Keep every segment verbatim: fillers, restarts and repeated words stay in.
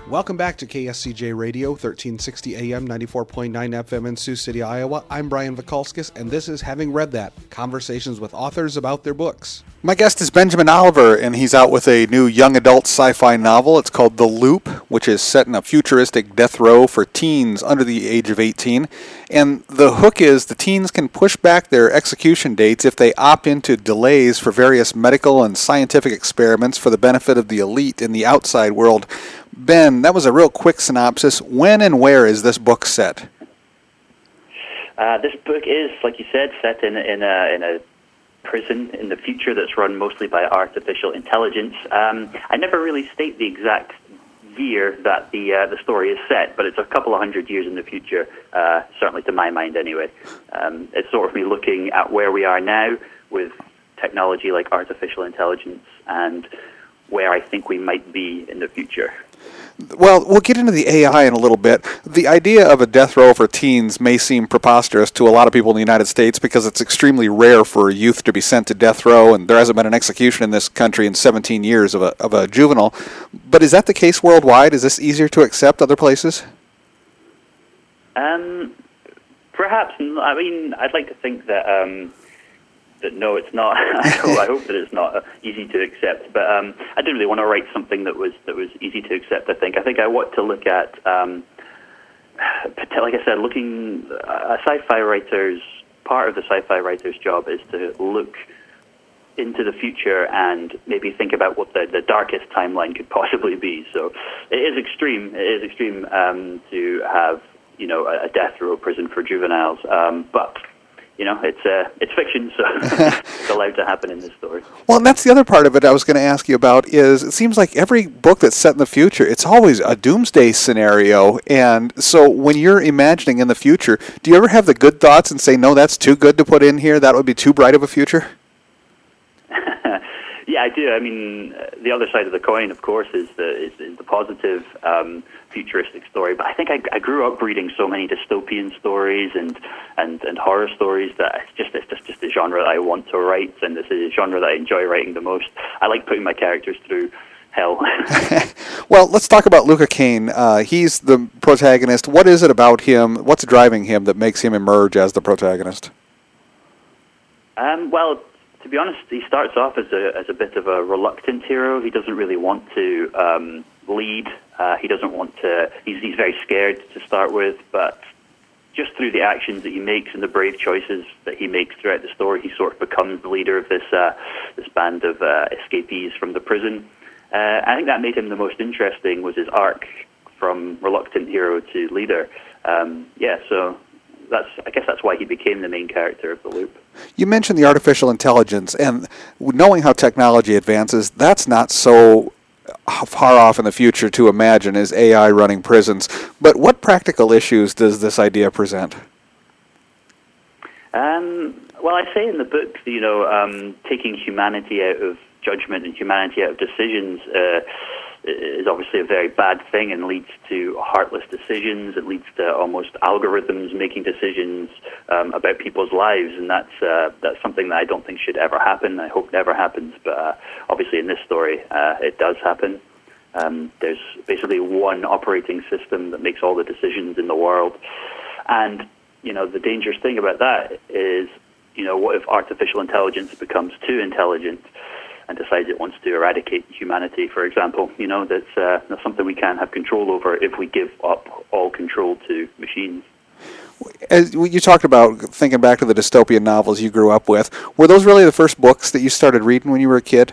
Welcome back to K S C J Radio, thirteen sixty A M, ninety-four point nine F M in Sioux City, Iowa. I'm Brian Vikalskis, and this is Having Read That, conversations with authors about their books. My guest is Benjamin Oliver, and he's out with a new young adult sci-fi novel. It's called The Loop, which is set in a futuristic death row for teens under the age of eighteen. And the hook is the teens can push back their execution dates if they opt into delays for various medical and scientific experiments for the benefit of the elite in the outside world. Ben, that was a real quick synopsis. When and where is this book set? Uh, this book is, like you said, set in, in, a, in a prison in the future that's run mostly by artificial intelligence. Um, I never really state the exact year that the uh, the story is set, but it's a couple of hundred years in the future, uh, certainly to my mind anyway. Um, it's sort of me looking at where we are now with technology like artificial intelligence and where I think we might be in the future. Well, we'll get into the A I in a little bit. The idea of a death row for teens may seem preposterous to a lot of people in the United States because it's extremely rare for a youth to be sent to death row, and there hasn't been an execution in this country in seventeen years of a, of a juvenile. But is that the case worldwide? Is this easier to accept other places? Um, perhaps. I mean, I'd like to think that... Um, That no, it's not. I hope, I hope that it's not uh, easy to accept. But um, I didn't really want to write something that was that was easy to accept. I think. I think I want to look at, um, like I said, looking. A sci-fi writer's part of the sci-fi writer's job is to look into the future and maybe think about what the, the darkest timeline could possibly be. So it is extreme. It is extreme um, to have you know a, a death row prison for juveniles, um, but. You know, it's uh, it's fiction, so it's allowed to happen in this story. Well, and that's the other part of it I was going to ask you about is it seems like every book that's set in the future, it's always a doomsday scenario. And so when you're imagining in the future, do you ever have the good thoughts and say, no, that's too good to put in here? That would be too bright of a future? Yeah, I do. I mean, uh, the other side of the coin, of course, is the is, is the positive um, futuristic story. But I think I, I grew up reading so many dystopian stories and, and, and horror stories that it's just it's just just the genre that I want to write, and this is a genre that I enjoy writing the most. I like putting my characters through hell. Well, let's talk about Luca Kane. Uh, he's the protagonist. What is it about him? What's driving him that makes him emerge as the protagonist? Um, well. To be honest, he starts off as a as a bit of a reluctant hero. He doesn't really want to um, lead. Uh, he doesn't want to. He's he's very scared to start with, but just through the actions that he makes and the brave choices that he makes throughout the story, he sort of becomes the leader of this uh, this band of uh, escapees from the prison. Uh, I think that made him the most interesting. Was his arc from reluctant hero to leader. Um, yeah, so. That's, I guess that's why he became the main character of The Loop. You mentioned the artificial intelligence, and knowing how technology advances, that's not so far off in the future to imagine as A I running prisons. But what practical issues does this idea present? Um, well, I say in the book, you know, um, taking humanity out of judgment and humanity out of decisions uh, is obviously a very bad thing and leads to heartless decisions. It leads to almost algorithms making decisions um, about people's lives, and that's uh, that's something that I don't think should ever happen. I hope never happens, but uh, obviously in this story uh, it does happen. Um, there's basically one operating system that makes all the decisions in the world, and you know the dangerous thing about that is, you know, what if artificial intelligence becomes too intelligent and decides it wants to eradicate humanity, for example? You know, that's, uh, that's something we can't have control over if we give up all control to machines. As you talked about thinking back to the dystopian novels you grew up with, were those really the first books that you started reading when you were a kid?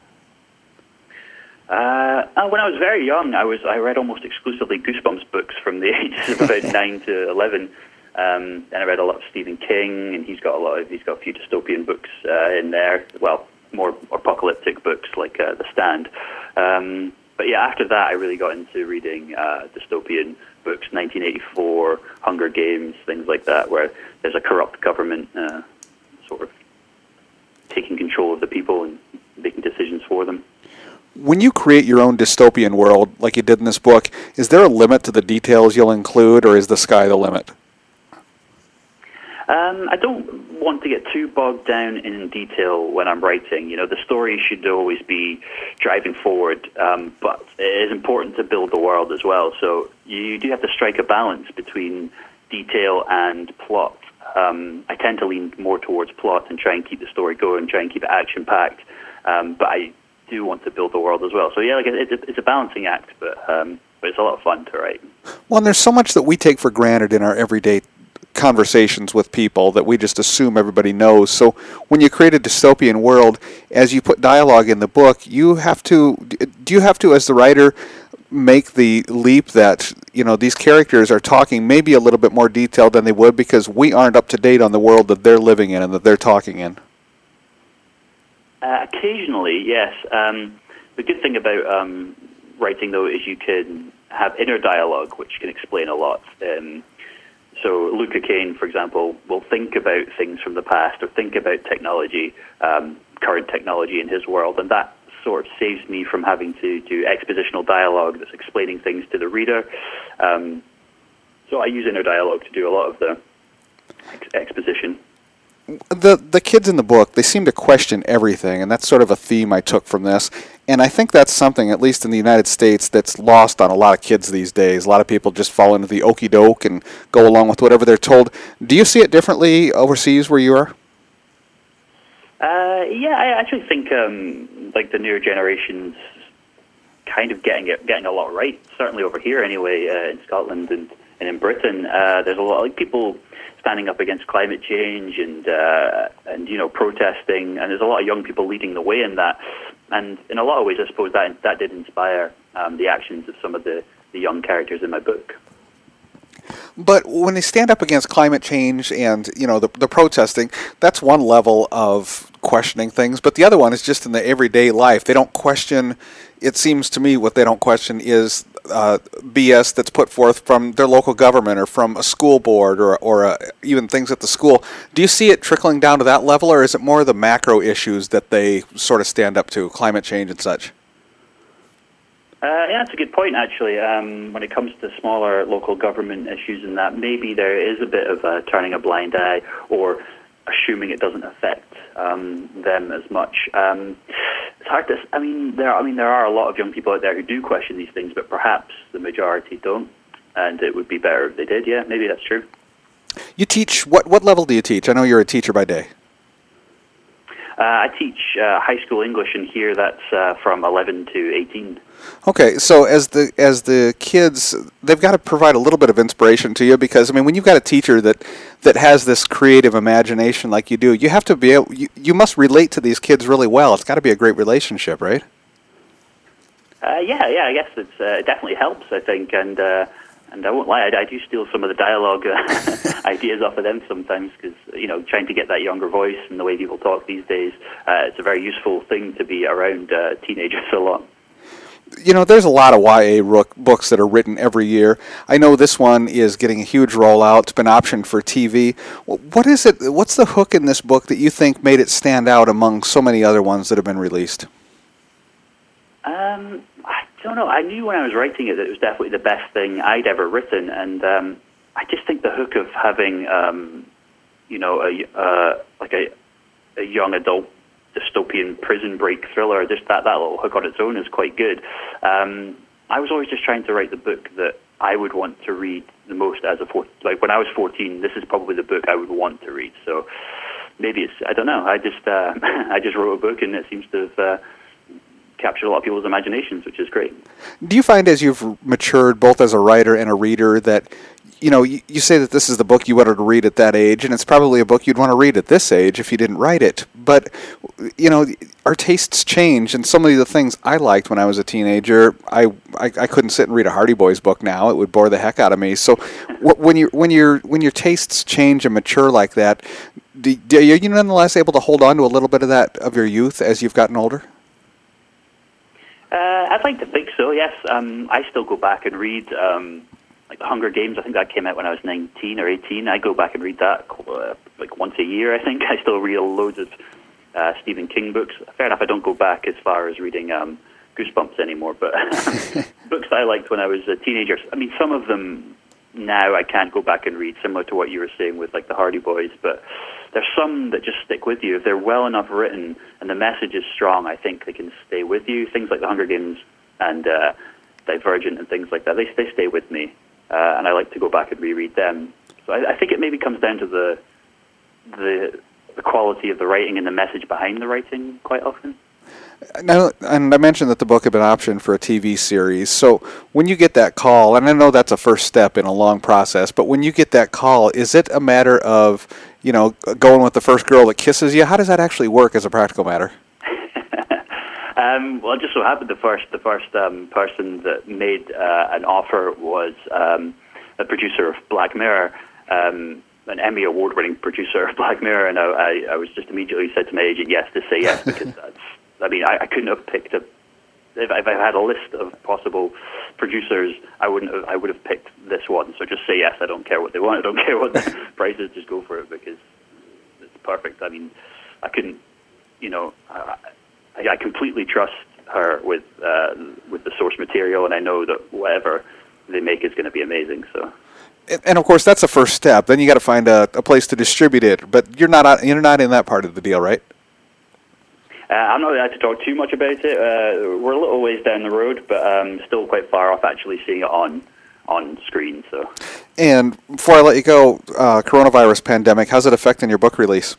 Uh, when I was very young, I was I read almost exclusively Goosebumps books from the ages of about nine to eleven. Um, and I read a lot of Stephen King, and he's got a lot of he's got a few dystopian books uh, in there. Well, more apocalyptic books like uh, The Stand. Um, but yeah, after that, I really got into reading uh, dystopian books, nineteen eighty-four, Hunger Games, things like that, where there's a corrupt government uh, sort of taking control of the people and making decisions for them. When you create your own dystopian world, like you did in this book, is there a limit to the details you'll include, or is the sky the limit? Um, I don't want to get too bogged down in detail when I'm writing. You know, the story should always be driving forward, um, but it is important to build the world as well. So you do have to strike a balance between detail and plot. Um, I tend to lean more towards plot and try and keep the story going, try and keep it action-packed, um, but I do want to build the world as well. So yeah, like it, it, it's a balancing act, but um, but it's a lot of fun to write. Well, and there's so much that we take for granted in our everyday conversations with people that we just assume everybody knows. So when you create a dystopian world, as you put dialogue in the book, you have to, do you have to, as the writer, make the leap that, you know, these characters are talking maybe a little bit more detailed than they would because we aren't up to date on the world that they're living in and that they're talking in? Uh, occasionally, yes. Um, the good thing about um, writing, though, is you can have inner dialogue, which can explain a lot. Um, so Luca Kane, for example, will think about things from the past or think about technology, um, current technology in his world, and that sort of saves me from having to do expositional dialogue that's explaining things to the reader. Um, so I use inner dialogue to do a lot of the ex- exposition. The the kids in the book, they seem to question everything, and that's sort of a theme I took from this. And I think that's something, at least in the United States, that's lost on a lot of kids these days. A lot of people just fall into the okey doke and go along with whatever they're told. Do you see it differently overseas where you are? Uh, yeah, I actually think um, like the newer generations kind of getting it, getting a lot right. Certainly over here, anyway, uh, in Scotland and, and in Britain, uh, there's a lot of like, people standing up against climate change and uh, and you know protesting, and there's a lot of young people leading the way in that. And in a lot of ways, I suppose that that did inspire um, the actions of some of the, the young characters in my book. But when they stand up against climate change and, you know, the, the protesting, that's one level of questioning things. But the other one is just in the everyday life. They don't question, it seems to me, what they don't question is uh, B S that's put forth from their local government or from a school board or, or uh, even things at the school. Do you see it trickling down to that level, or is it more the macro issues that they sort of stand up to, climate change and such? Uh, yeah, that's a good point, actually. Um, when it comes to smaller local government issues and that, maybe there is a bit of uh, turning a blind eye or assuming it doesn't affect um, them as much. Um, it's hard to. I mean, there. I mean, there are a lot of young people out there who do question these things, but perhaps the majority don't. And it would be better if they did. Yeah, maybe that's true. You teach what? What level do you teach? I know you're a teacher by day. Uh, I teach uh, high school English, and here that's uh, from eleven to eighteen. Okay, so as the as the kids, they've got to provide a little bit of inspiration to you because I mean, when you've got a teacher that, that has this creative imagination like you do, you have to be able, you, you must relate to these kids really well. It's got to be a great relationship, right? Uh, yeah, yeah, I guess it's, uh, it definitely helps, I think, and uh, and I won't lie, I, I do steal some of the dialogue uh, ideas off of them sometimes because, you know, trying to get that younger voice and the way people talk these days, uh, it's a very useful thing to be around uh, teenagers a lot. You know, there's a lot of Y A rook books that are written every year. I know this one is getting a huge rollout. It's been optioned for T V. What is it? What's the hook in this book that you think made it stand out among so many other ones that have been released? Um, I don't know. I knew when I was writing it that it was definitely the best thing I'd ever written, and um, I just think the hook of having, um, you know, a uh, like a, a young adult dystopian prison break thriller, just that, that little hook on its own is quite good. Um, I was always just trying to write the book that I would want to read the most as a four, like when I was fourteen, this is probably the book I would want to read. So maybe it's, I don't know, I just uh, I just wrote a book and it seems to have uh, captured a lot of people's imaginations, which is great. Do you find as you've matured both as a writer and a reader that, you know, you, you say that this is the book you wanted to read at that age, and it's probably a book you'd want to read at this age if you didn't write it. But, you know, our tastes change, and some of the things I liked when I was a teenager, I, I, I couldn't sit and read a Hardy Boys book now. It would bore the heck out of me. So when, you, when, you're, when your tastes change and mature like that, do, do, are you nonetheless able to hold on to a little bit of that of your youth as you've gotten older? Uh, I'd like to think so, yes. Um, I still go back and read... Um, Like The Hunger Games, I think that came out when I was nineteen or eighteen. I go back and read that uh, like once a year, I think. I still read loads of uh, Stephen King books. Fair enough, I don't go back as far as reading um, Goosebumps anymore, but books that I liked when I was a teenager. I mean, some of them now I can't go back and read, similar to what you were saying with like the Hardy Boys, but there's some that just stick with you. If they're well enough written and the message is strong, I think they can stay with you. Things like The Hunger Games and uh, Divergent and things like that, they, they stay with me. Uh, and I like to go back and reread them. So I, I think it maybe comes down to the, the the quality of the writing and the message behind the writing quite often. Now, and I mentioned that the book had been optioned for a T V series. So when you get that call, and I know that's a first step in a long process, but when you get that call, is it a matter of, you know, going with the first girl that kisses you? How does that actually work as a practical matter? Um, well, it just so happened the first the first um, person that made uh, an offer was um, a producer of Black Mirror, um, an Emmy award-winning producer of Black Mirror, and I, I, I was just immediately said to my agent yes to say yes because that's. I mean, I, I couldn't have picked a. If, if I had a list of possible producers, I wouldn't. Have, I would have picked this one. So just say yes. I don't care what they want. I don't care what the price is. Just go for it because it's perfect. I mean, I couldn't. You know. I, I completely trust her with uh, with the source material, and I know that whatever they make is going to be amazing. So, and, and of course, that's the first step. Then you got to find a, a place to distribute it. But you're not you're not in that part of the deal, right? Uh, I'm not allowed to talk too much about it. Uh, we're a little ways down the road, but um, still quite far off actually seeing it on on screen. So, and before I let you go, uh, coronavirus pandemic, how's it affecting your book release?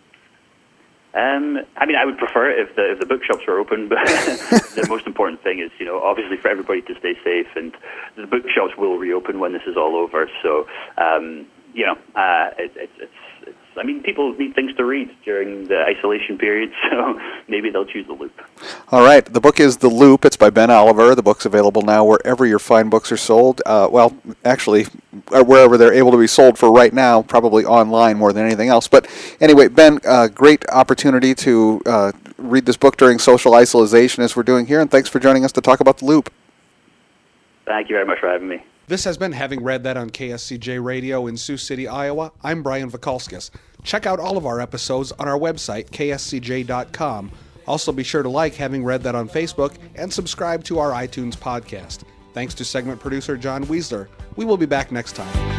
Um, I mean, I would prefer it if the if the bookshops were open, but the most important thing is, you know, obviously for everybody to stay safe, and the bookshops will reopen when this is all over. So, um, you know, uh, it, it, it's it's. I mean, people need things to read during the isolation period, so maybe they'll choose The Loop. All right, the book is The Loop. It's by Ben Oliver. The book's available now wherever your fine books are sold. Uh, well, actually, wherever they're able to be sold for right now, probably online more than anything else. But anyway, Ben, uh, great opportunity to uh, read this book during social isolation as we're doing here, and thanks for joining us to talk about The Loop. Thank you very much for having me. This has been Having Read That on K S C J Radio in Sioux City, Iowa. I'm Brian Vakalskis. Check out all of our episodes on our website, K S C J dot com. Also be sure to like Having Read That on Facebook and subscribe to our iTunes podcast. Thanks to segment producer John Weisler. We will be back next time.